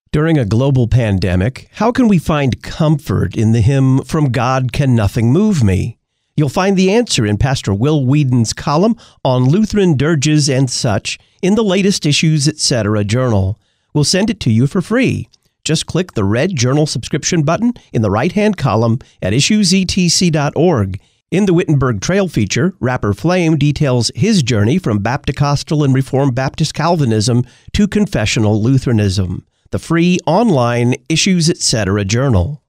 During a global pandemic, how can we find comfort in the hymn, "From God Can Nothing Move Me"? You'll find the answer in Pastor Will Whedon's column on Lutheran dirges and such in the latest Issues Etc. journal. We'll send it to you for free. Just click the red journal subscription button in the right-hand column at issuesetc.org. In the Wittenberg Trail feature, rapper Flame details his journey from Baptist-Costal and Reformed Baptist Calvinism to confessional Lutheranism. The free online Issues Etc. journal.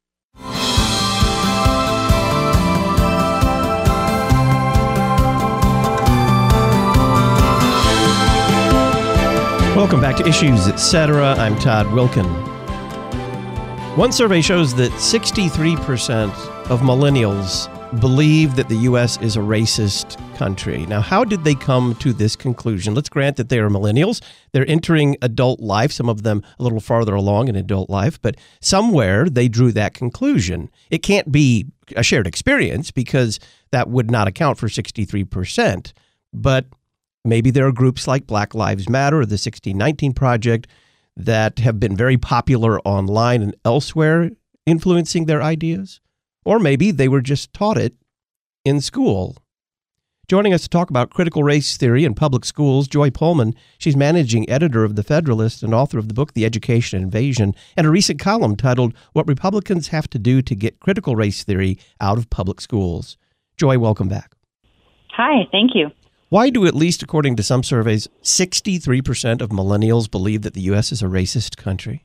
Welcome back to Issues Etc. I'm Todd Wilkin. One survey shows that 63% of millennials believe that the U.S. is a racist country. Now, how did they come to this conclusion? Let's grant that they are millennials. They're entering adult life, some of them a little farther along in adult life, but somewhere they drew that conclusion. It can't be a shared experience because that would not account for 63%. But maybe there are groups like Black Lives Matter or the 1619 Project that have been very popular online and elsewhere, influencing their ideas. Or maybe they were just taught it in school. Joining us to talk about critical race theory in public schools, Joy Pullman. She's managing editor of The Federalist and author of the book The Education Invasion, and a recent column titled What Republicans Have to Do to Get Critical Race Theory Out of Public Schools. Joy, welcome back. Hi, thank you. Why do, at least according to some surveys, 63% of millennials believe that the U.S. is a racist country?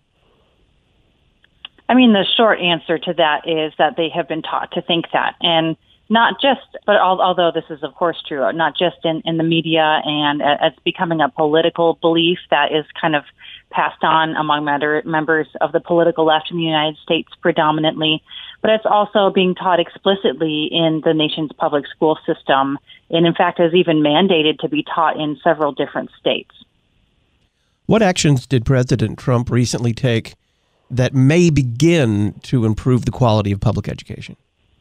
I mean, the short answer to that is that they have been taught to think that. And not just, but although this is, of course, true, not just in the media, and it's becoming a political belief that is kind of passed on among members of the political left in the United States predominantly, but it's also being taught explicitly in the nation's public school system, and in fact is even mandated to be taught in several different states. What actions did President Trump recently take that may begin to improve the quality of public education?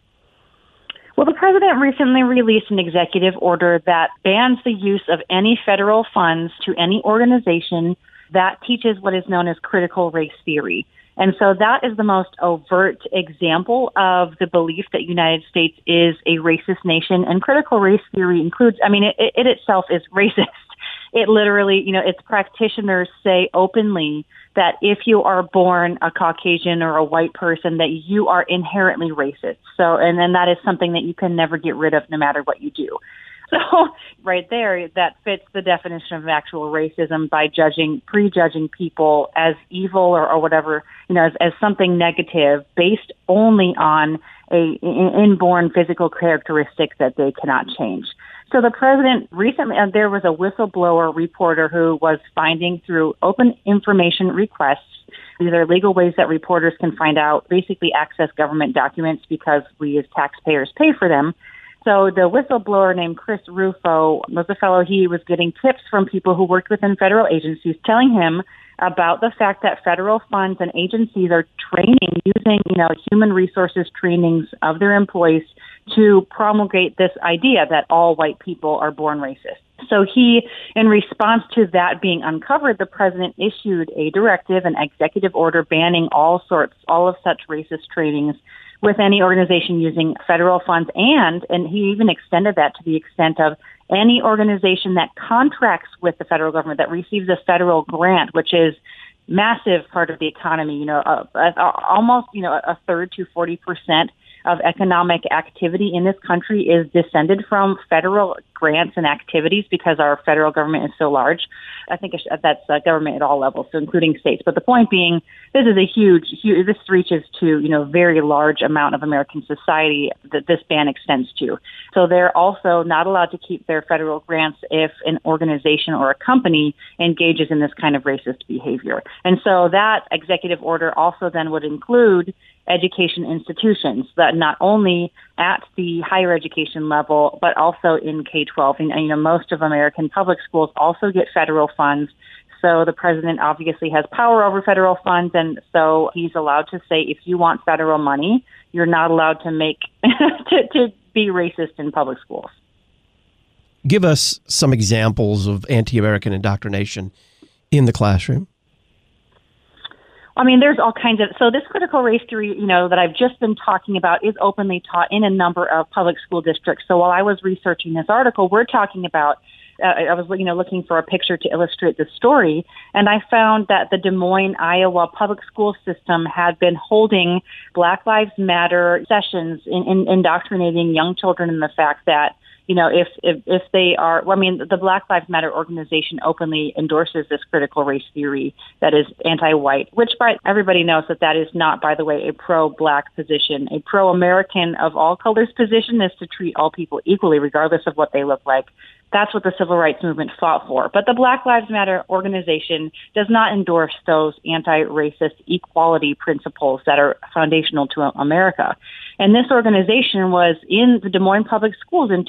Well, the president recently released an executive order that bans the use of any federal funds to any organization that teaches what is known as critical race theory. And so that is the most overt example of the belief that the United States is a racist nation. And critical race theory includes, I mean, it itself is racist. It literally, its practitioners say openly that if you are born a Caucasian or a white person, that you are inherently racist. So, and then that is something that you can never get rid of no matter what you do. So right there, that fits the definition of actual racism by prejudging people as evil or whatever, as something negative based only on a inborn physical characteristic that they cannot change. So the president recently, there was a whistleblower reporter who was finding through open information requests. These are legal ways that reporters can find out, basically access government documents because we as taxpayers pay for them. So the whistleblower named Chris Rufo was a fellow, he was getting tips from people who worked within federal agencies telling him about the fact that federal funds and agencies are training, using, human resources trainings of their employees to promulgate this idea that all white people are born racist. So he, in response to that being uncovered, the president issued a directive, an executive order banning all of such racist trainings with any organization using federal funds. And he even extended that to the extent of any organization that contracts with the federal government, that receives a federal grant, which is massive part of the economy, almost, a third to 40% of economic activity in this country is descended from federal grants and activities because our federal government is so large. I think that's government at all levels, so including states. But the point being, this is a huge, this reaches to, very large amount of American society that this ban extends to. So they're also not allowed to keep their federal grants if an organization or a company engages in this kind of racist behavior. And so that executive order also then would include education institutions, that not only at the higher education level, but also in K-12. And, most of American public schools also get federal funds. So the president obviously has power over federal funds. And so he's allowed to say, if you want federal money, you're not allowed to to be racist in public schools. Give us some examples of anti-American indoctrination in the classroom. I mean, there's all kinds of, so this critical race theory, that I've just been talking about is openly taught in a number of public school districts. So while I was researching this article, we're talking about, I was, looking for a picture to illustrate the story, and I found that the Des Moines, Iowa public school system had been holding Black Lives Matter sessions in indoctrinating young children in the fact that, if they are, the Black Lives Matter organization openly endorses this critical race theory that is anti-white, which everybody knows that is not, by the way, a pro-Black position. A pro-American of all colors position is to treat all people equally, regardless of what they look like. That's what the civil rights movement fought for. But the Black Lives Matter organization does not endorse those anti-racist equality principles that are foundational to America. And this organization was in the Des Moines Public Schools in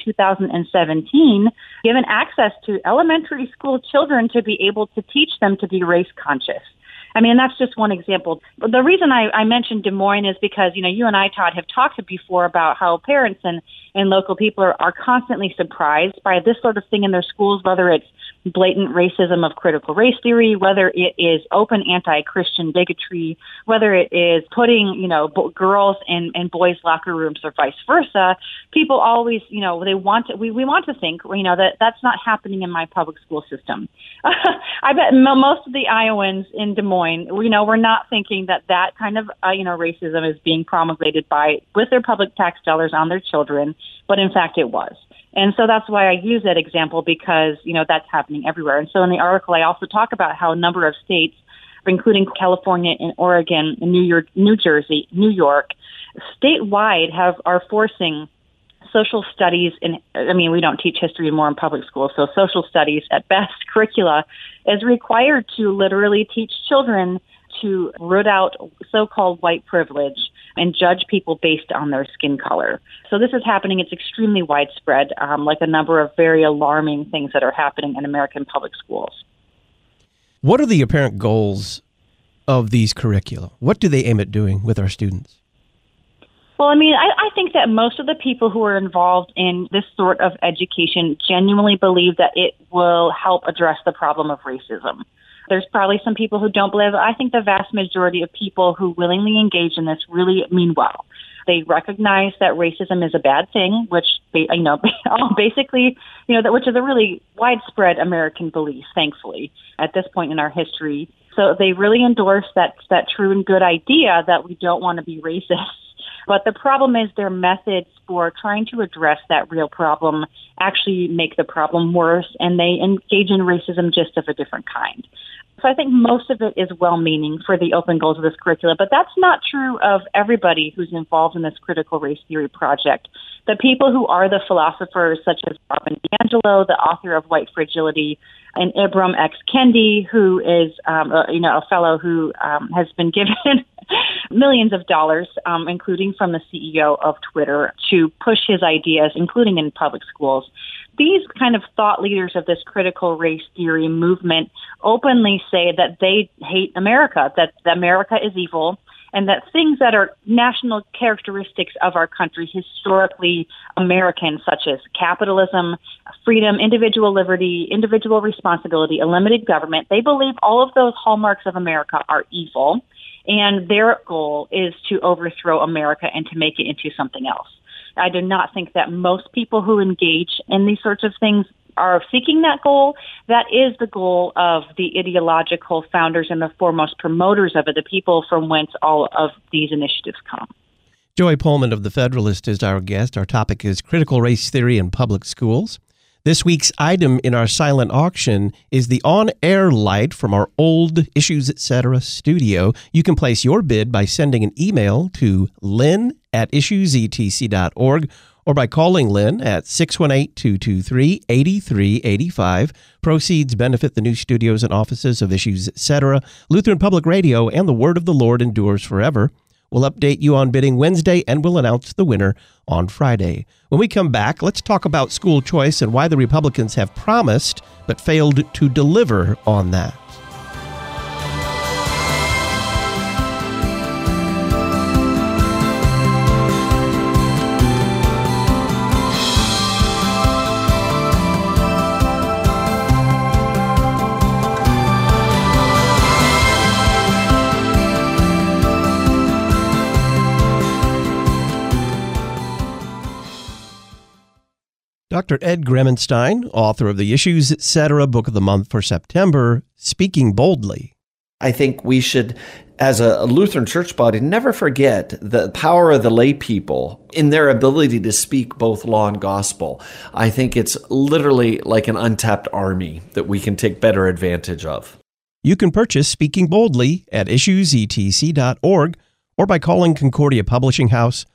2017, given access to elementary school children to be able to teach them to be race conscious. I mean, that's just one example. But the reason I mentioned Des Moines is because, you and I, Todd, have talked before about how parents and local people are constantly surprised by this sort of thing in their schools, whether it's blatant racism of critical race theory, whether it is open anti-Christian bigotry, whether it is putting, girls in boys' locker rooms or vice versa. People always, we want to think, that's not happening in my public school system. I bet most of the Iowans in Des Moines, we're not thinking that kind of, racism is being promulgated with their public tax dollars on their children, but in fact it was. And so that's why I use that example because, that's happening everywhere. And so in the article, I also talk about how a number of states, including California and Oregon, and New Jersey, New York, statewide are forcing social studies. We don't teach history anymore in public schools, so social studies at best curricula is required to literally teach children to root out so-called white privilege and judge people based on their skin color. So this is happening. It's extremely widespread, like a number of very alarming things that are happening in American public schools. What are the apparent goals of these curricula? What do they aim at doing with our students? Well, I think that most of the people who are involved in this sort of education genuinely believe that it will help address the problem of racism. There's probably some people who don't believe it. I think the vast majority of people who willingly engage in this really mean well. They recognize that racism is a bad thing, which basically, which is a really widespread American belief, thankfully, at this point in our history. So they really endorse that true and good idea that we don't want to be racist. But the problem is their methods for trying to address that real problem actually make the problem worse, and they engage in racism just of a different kind. So I think most of it is well-meaning for the open goals of this curricula, but that's not true of everybody who's involved in this critical race theory project. The people who are the philosophers, such as Robin DiAngelo, the author of White Fragility, and Ibram X. Kendi, who is a fellow who has been given millions of dollars, including from the CEO of Twitter, to push his ideas, including in public schools. These kind of thought leaders of this critical race theory movement openly say that they hate America, that America is evil, and that things that are national characteristics of our country, historically American, such as capitalism, freedom, individual liberty, individual responsibility, a limited government, they believe all of those hallmarks of America are evil, and their goal is to overthrow America and to make it into something else. I do not think that most people who engage in these sorts of things are seeking that goal. That is the goal of the ideological founders and the foremost promoters of it, the people from whence all of these initiatives come. Joy Pullman of The Federalist is our guest. Our topic is critical race theory in public schools. This week's item in our silent auction is the on-air light from our old Issues Etc. studio. You can place your bid by sending an email to lynn@issuesetc.org or by calling Lynn at 618-223-8385. Proceeds benefit the new studios and offices of Issues Etc., Lutheran Public Radio, and the Word of the Lord endures forever. We'll update you on bidding Wednesday, and we'll announce the winner on Friday. When we come back, let's talk about school choice and why the Republicans have promised but failed to deliver on that. Dr. Ed Gremenstein, author of the Issues, Etc. Book of the Month for September, Speaking Boldly. I think we should, as a Lutheran church body, never forget the power of the lay people in their ability to speak both law and gospel. I think it's literally like an untapped army that we can take better advantage of. You can purchase Speaking Boldly at issuesetc.org or by calling Concordia Publishing House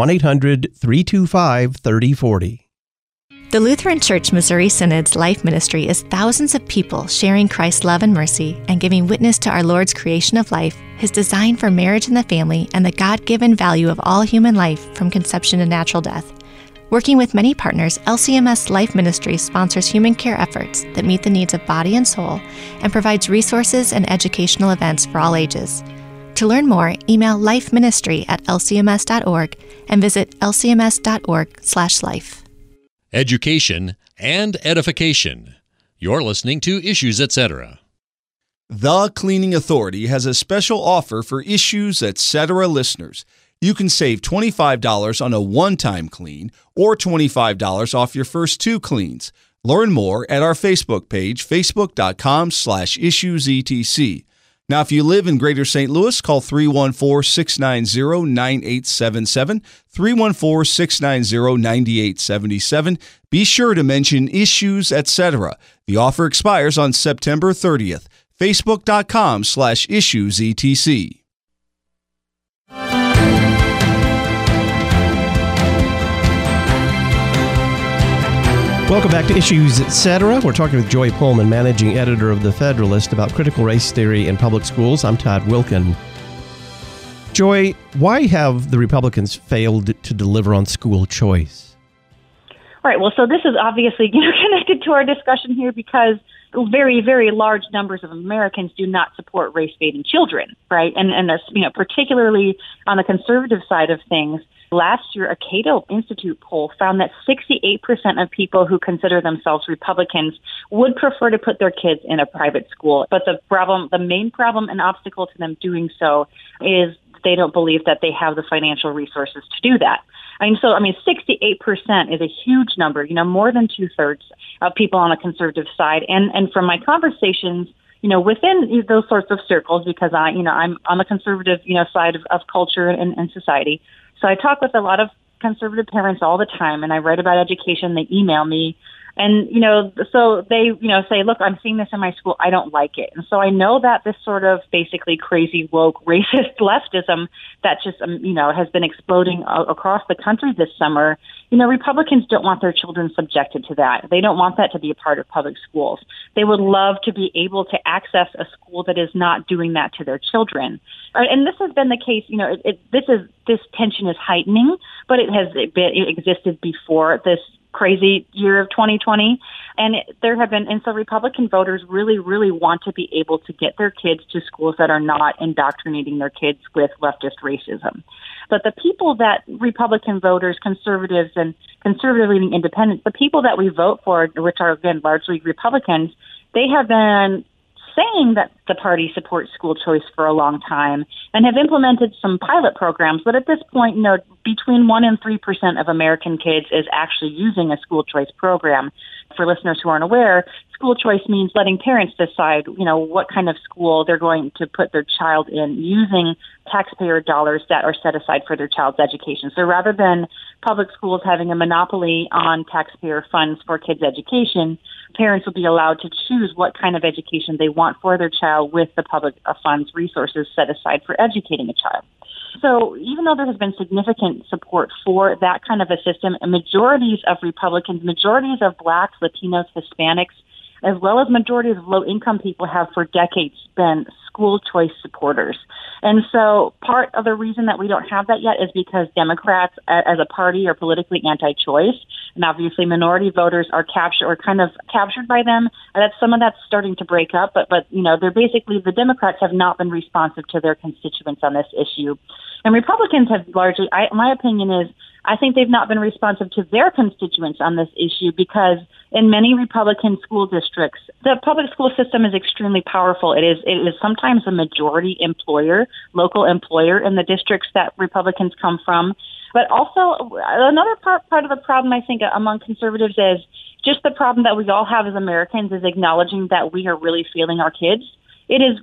1-800-325-3040. The Lutheran Church Missouri Synod's life ministry is thousands of people sharing Christ's love and mercy and giving witness to our Lord's creation of life, His design for marriage and the family, and the God-given value of all human life from conception to natural death. Working with many partners, LCMS Life Ministry sponsors human care efforts that meet the needs of body and soul and provides resources and educational events for all ages. To learn more, email lifeministry@lcms.org and visit lcms.org/life. Education and edification. You're listening to Issues, Etc. The Cleaning Authority has a special offer for Issues, Etc. listeners. You can save $25 on a one-time clean or $25 off your first 2 cleans. Learn more at our Facebook page, facebook.com/issuesetc. Now, if you live in Greater St. Louis, call 314-690-9877, 314-690-9877. Be sure to mention Issues, Etc. The offer expires on September 30th. Facebook.com/issuesetc. Welcome back to Issues, Etc. We're talking with Joy Pullman, managing editor of The Federalist, about critical race theory in public schools. I'm Todd Wilkin. Joy, why have the Republicans failed to deliver on school choice? All right. Well, so this is obviously connected to our discussion here because very, very large numbers of Americans do not support race-baiting children, right? And that's, particularly on the conservative side of things. Last year, a Cato Institute poll found that 68% of people who consider themselves Republicans would prefer to put their kids in a private school. But the main problem and obstacle to them doing so is they don't believe that they have the financial resources to do that. 68% is a huge number, more than 2/3 of people on the conservative side. And from my conversations, within those sorts of circles, because I'm on the conservative, side of culture and society. So I talk with a lot of conservative parents all the time, and I write about education. They email me, and so they say, "Look, I'm seeing this in my school. I don't like it." And so I know that this sort of basically crazy woke racist leftism that just has been exploding across the country this summer. Republicans don't want their children subjected to that. They don't want that to be a part of public schools. They would love to be able to access a school that is not doing that to their children. And this has been the case. This tension is heightening, but it existed before this crazy year of 2020. And so Republican voters really, really want to be able to get their kids to schools that are not indoctrinating their kids with leftist racism. But the people that Republican voters, conservatives and conservative-leaning independents, the people that we vote for, which are, again, largely Republicans, they have been saying that the party supports school choice for a long time and have implemented some pilot programs. But at this point, between 1% and 3% of American kids is actually using a school choice program. For listeners who aren't aware, school choice means letting parents decide, what kind of school they're going to put their child in using taxpayer dollars that are set aside for their child's education. So rather than public schools having a monopoly on taxpayer funds for kids' education, parents will be allowed to choose what kind of education they want for their child with the public funds resources set aside for educating a child. So even though there has been significant support for that kind of a system, majorities of Republicans, majorities of Blacks, Latinos, Hispanics, as well as majorities of low-income people have for decades been school choice supporters. And so part of the reason that we don't have that yet is because Democrats as a party are politically anti-choice. And obviously minority voters are kind of captured by them. And some of that's starting to break up. But they're basically, the Democrats have not been responsive to their constituents on this issue. And Republicans have largely, my opinion is, I think they've not been responsive to their constituents on this issue because in many Republican school districts, the public school system is extremely powerful. It is sometimes a majority employer, local employer in the districts that Republicans come from. But also another part of the problem, I think, among conservatives is just the problem that we all have as Americans is acknowledging that we are really failing our kids. It is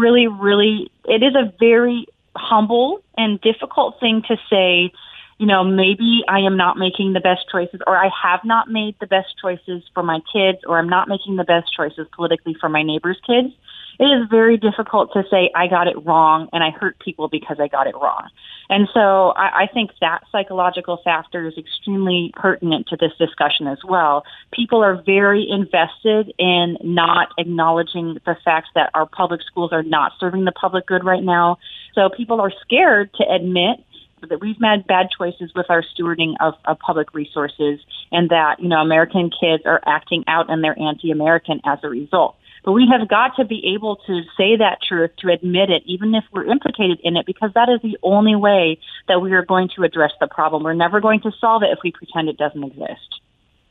it is a very humble and difficult thing to say, maybe I am not making the best choices, or I have not made the best choices for my kids, or I'm not making the best choices politically for my neighbor's kids. It is very difficult to say I got it wrong and I hurt people because I got it wrong. And so I think that psychological factor is extremely pertinent to this discussion as well. People are very invested in not acknowledging the fact that our public schools are not serving the public good right now. So people are scared to admit that we've made bad choices with our stewarding of public resources and that, American kids are acting out and they're anti-American as a result. But we have got to be able to say that truth, to admit it, even if we're implicated in it, because that is the only way that we are going to address the problem. We're never going to solve it if we pretend it doesn't exist.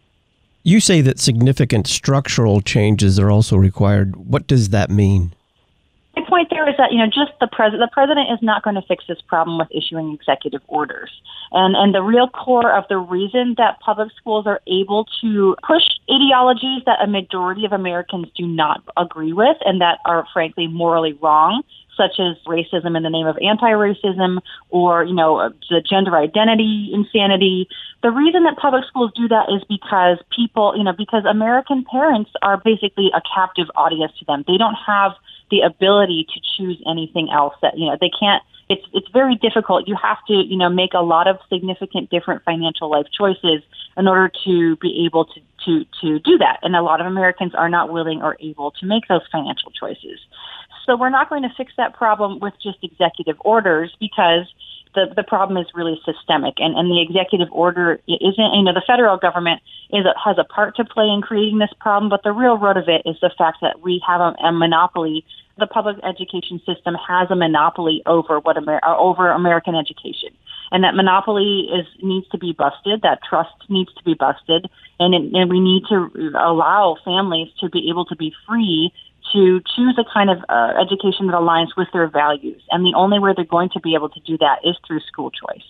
You say that significant structural changes are also required. What does that mean? My point there is that, just the president is not going to fix this problem with issuing executive orders. And the real core of the reason that public schools are able to push ideologies that a majority of Americans do not agree with and that are, frankly, morally wrong, such as racism in the name of anti-racism or, the gender identity insanity. The reason that public schools do that is because because American parents are basically a captive audience to them. They don't have the ability to choose anything else that, they can't. It's very difficult. You have to, make a lot of significant different financial life choices in order to be able to do that. And a lot of Americans are not willing or able to make those financial choices. So we're not going to fix that problem with just executive orders because the problem is really systemic. And the executive order isn't, the federal government has a part to play in creating this problem, but the real root of it is the fact that we have a monopoly. The public education system has a monopoly over over American education. And that monopoly needs to be busted. That trust needs to be busted. And we need to allow families to be able to be free to choose a kind of education that aligns with their values. And the only way they're going to be able to do that is through school choice.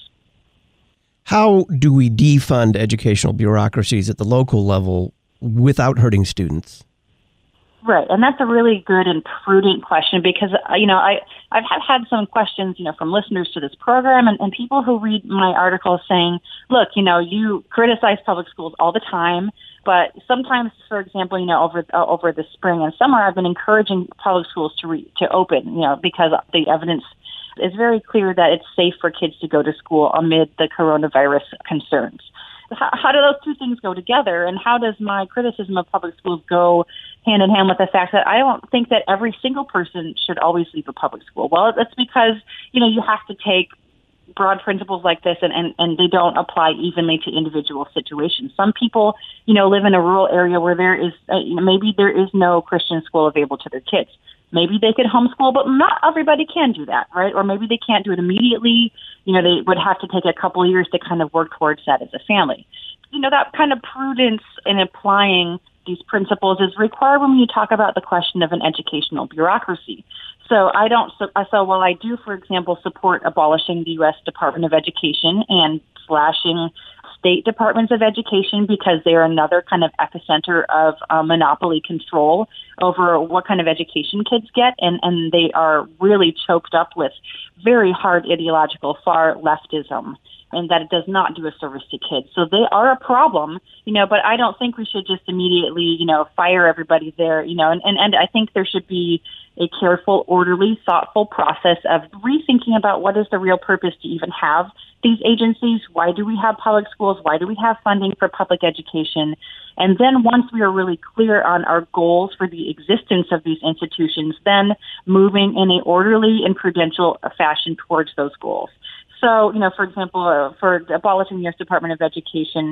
How do we defund educational bureaucracies at the local level without hurting students? Right, and that's a really good and prudent question because, I've had some questions, from listeners to this program and people who read my articles saying, look, you criticize public schools all the time, but sometimes, for example, over the spring and summer, I've been encouraging public schools to open, because the evidence is very clear that it's safe for kids to go to school amid the coronavirus concerns. How do those two things go together? And how does my criticism of public schools go hand in hand with the fact that I don't think that every single person should always leave a public school? Well, that's because, you have to take broad principles like this and they don't apply evenly to individual situations. Some people, live in a rural area where there is, maybe there is no Christian school available to their kids. Maybe they could homeschool, but not everybody can do that, right? Or maybe they can't do it immediately. They would have to take a couple of years to kind of work towards that as a family. That kind of prudence in applying these principles is required when you talk about the question of an educational bureaucracy. So while I do, for example, support abolishing the U.S. Department of Education and slashing state departments of education because they're another kind of epicenter of monopoly control over what kind of education kids get. And they are really choked up with very hard ideological far leftism, and that it does not do a service to kids. So they are a problem, but I don't think we should just immediately, fire everybody there, and I think there should be a careful, orderly, thoughtful process of rethinking about what is the real purpose to even have these agencies. Why do we have public schools? Why do we have funding for public education? And then once we are really clear on our goals for the existence of these institutions, then moving in an orderly and prudential fashion towards those goals. So, for example, for abolishing the U.S. Department of Education,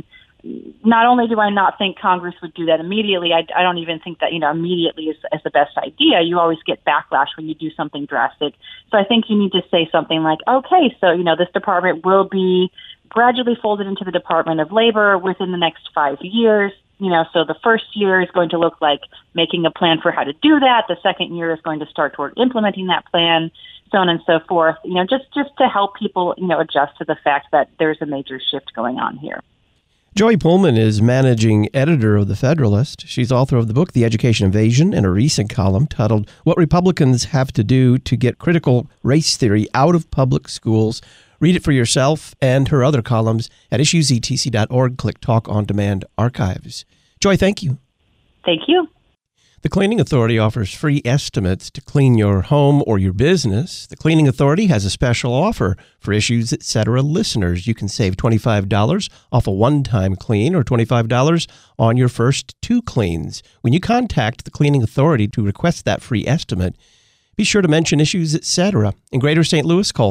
not only do I not think Congress would do that immediately, I don't even think that, immediately is the best idea. You always get backlash when you do something drastic. So I think you need to say something like, okay, so, this department will be, gradually folded into the Department of Labor within the next 5 years. So the first year is going to look like making a plan for how to do that. The second year is going to start toward implementing that plan, so on and so forth. Just to help people, adjust to the fact that there's a major shift going on here. Joy Pullman is managing editor of The Federalist. She's author of the book, The Education Invasion, and a recent column titled, What Republicans Have to Do to Get Critical Race Theory Out of Public Schools. Read it for yourself and her other columns at issuesetc.org. Click Talk on Demand Archives. Joy, thank you. Thank you. The Cleaning Authority offers free estimates to clean your home or your business. The Cleaning Authority has a special offer for Issues Etc. listeners. You can save $25 off a one-time clean or $25 on your first 2 cleans. When you contact the Cleaning Authority to request that free estimate, be sure to mention Issues Etc. In Greater St. Louis, call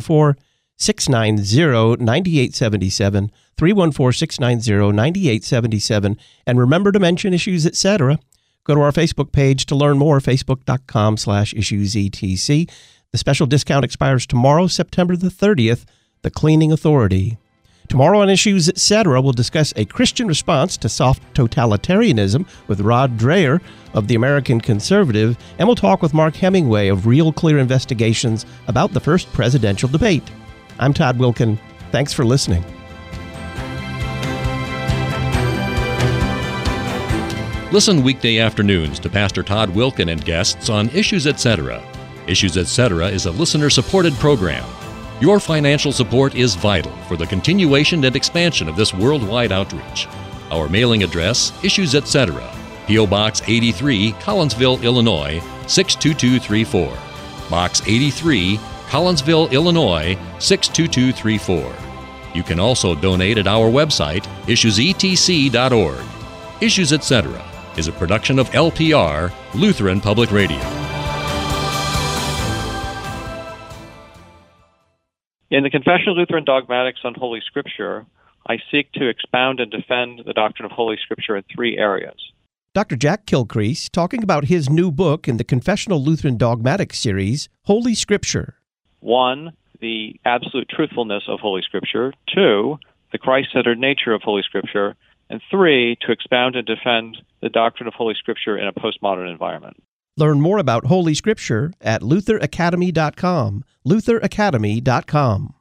314-690-9877, 314-690-9877, and remember to mention Issues Etc. Go to our Facebook page to learn more, facebook.com/issuesetc. The special discount expires tomorrow, September the 30th, the Cleaning Authority. Tomorrow on Issues Etc., we'll discuss a Christian response to soft totalitarianism with Rod Dreher of the American Conservative, and we'll talk with Mark Hemingway of Real Clear Investigations about the first presidential debate. I'm Todd Wilken. Thanks for listening. Listen weekday afternoons to Pastor Todd Wilken and guests on Issues Etc. Issues Etc. is a listener-supported program. Your financial support is vital for the continuation and expansion of this worldwide outreach. Our mailing address, Issues Etc., P.O. Box 83, Collinsville, Illinois, 62234. Box 83, Collinsville, Illinois, 62234. You can also donate at our website, issuesetc.org. Issues Etc. is a production of LPR, Lutheran Public Radio. In the Confession of Lutheran Dogmatics on Holy Scripture, I seek to expound and defend the doctrine of Holy Scripture in 3 areas. Dr. Jack Kilcrease talking about his new book in the Confessional Lutheran Dogmatics series, Holy Scripture. 1, the absolute truthfulness of Holy Scripture. 2, the Christ-centered nature of Holy Scripture. And 3, to expound and defend the doctrine of Holy Scripture in a postmodern environment. Learn more about Holy Scripture at lutheracademy.com, lutheracademy.com.